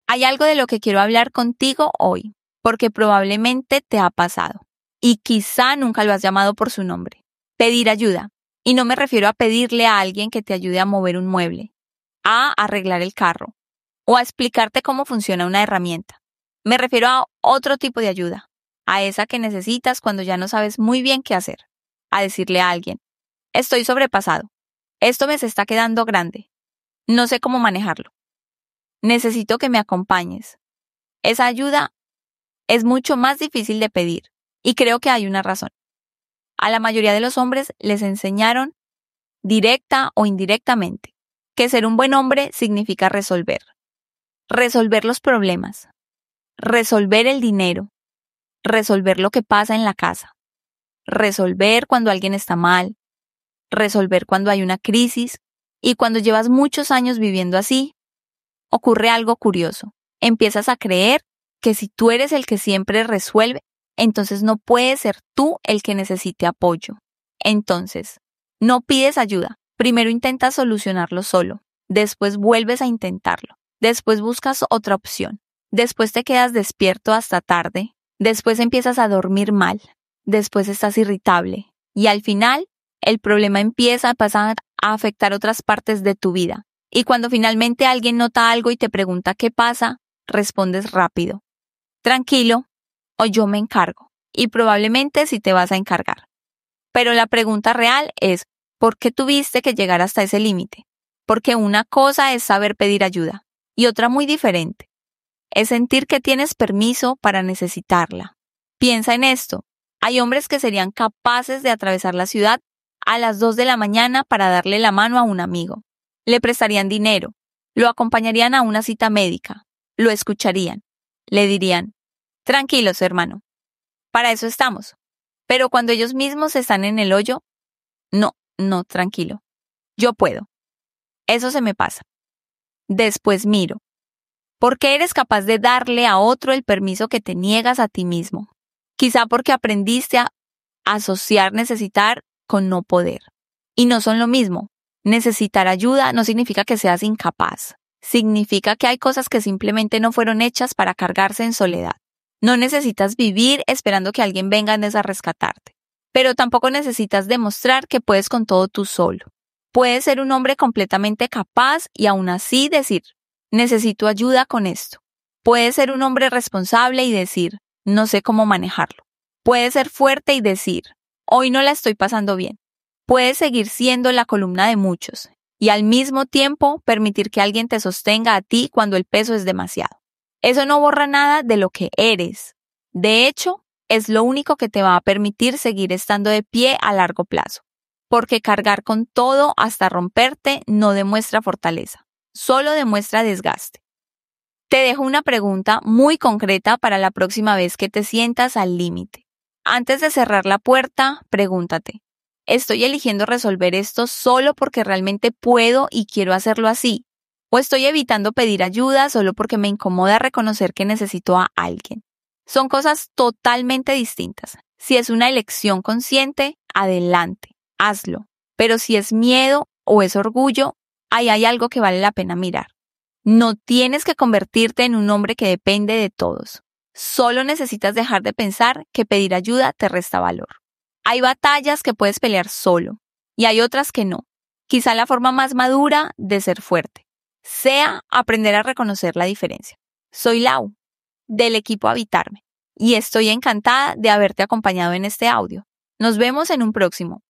Hay algo de lo que quiero hablar contigo hoy, porque probablemente te ha pasado y quizá nunca lo has llamado por su nombre. Pedir ayuda. Y no me refiero a pedirle a alguien que te ayude a mover un mueble, a arreglar el carro o a explicarte cómo funciona una herramienta. Me refiero a otro tipo de ayuda, a esa que necesitas cuando ya no sabes muy bien qué hacer. A decirle a alguien, estoy sobrepasado, esto me se está quedando grande, no sé cómo manejarlo. Necesito que me acompañes. Esa ayuda es mucho más difícil de pedir y creo que hay una razón. A la mayoría de los hombres les enseñaron, directa o indirectamente, que ser un buen hombre significa resolver. Resolver los problemas, resolver el dinero, resolver lo que pasa en la casa, resolver cuando alguien está mal, resolver cuando hay una crisis y cuando llevas muchos años viviendo así, ocurre algo curioso. Empiezas a creer que si tú eres el que siempre resuelve, entonces no puedes ser tú el que necesite apoyo. Entonces, no pides ayuda. Primero intentas solucionarlo solo. Después vuelves a intentarlo. Después buscas otra opción. Después te quedas despierto hasta tarde. Después empiezas a dormir mal. Después estás irritable. Y al final, el problema pasa a afectar otras partes de tu vida. Y cuando finalmente alguien nota algo y te pregunta qué pasa, respondes rápido. Tranquilo, o yo me encargo. Y probablemente sí te vas a encargar. Pero la pregunta real es, ¿por qué tuviste que llegar hasta ese límite? Porque una cosa es saber pedir ayuda y otra muy diferente. Es sentir que tienes permiso para necesitarla. Piensa en esto. Hay hombres que serían capaces de atravesar la ciudad a las 2 de la mañana para darle la mano a un amigo. Le prestarían dinero, lo acompañarían a una cita médica, lo escucharían, le dirían, tranquilos, hermano, para eso estamos. Pero cuando ellos mismos están en el hoyo, no, tranquilo, yo puedo. Eso se me pasa. Después miro. ¿Por qué eres capaz de darle a otro el permiso que te niegas a ti mismo? Quizá porque aprendiste a asociar necesitar con no poder. Y no son lo mismo. Necesitar ayuda no significa que seas incapaz. Significa que hay cosas que simplemente no fueron hechas para cargarse en soledad. No necesitas vivir esperando que alguien venga a rescatarte. Pero tampoco necesitas demostrar que puedes con todo tú solo. Puedes ser un hombre completamente capaz y aún así decir, necesito ayuda con esto. Puedes ser un hombre responsable y decir, no sé cómo manejarlo. Puedes ser fuerte y decir, hoy no la estoy pasando bien. Puedes seguir siendo la columna de muchos y al mismo tiempo permitir que alguien te sostenga a ti cuando el peso es demasiado. Eso no borra nada de lo que eres. De hecho, es lo único que te va a permitir seguir estando de pie a largo plazo. Porque cargar con todo hasta romperte no demuestra fortaleza, solo demuestra desgaste. Te dejo una pregunta muy concreta para la próxima vez que te sientas al límite. Antes de cerrar la puerta, pregúntate, ¿estoy eligiendo resolver esto solo porque realmente puedo y quiero hacerlo así? ¿O estoy evitando pedir ayuda solo porque me incomoda reconocer que necesito a alguien? Son cosas totalmente distintas. Si es una elección consciente, adelante, hazlo. Pero si es miedo o es orgullo, ahí hay algo que vale la pena mirar. No tienes que convertirte en un hombre que depende de todos. Solo necesitas dejar de pensar que pedir ayuda te resta valor. Hay batallas que puedes pelear solo y hay otras que no. Quizá la forma más madura de ser fuerte sea aprender a reconocer la diferencia. Soy Lau, del equipo Habitarme, y estoy encantada de haberte acompañado en este audio. Nos vemos en un próximo.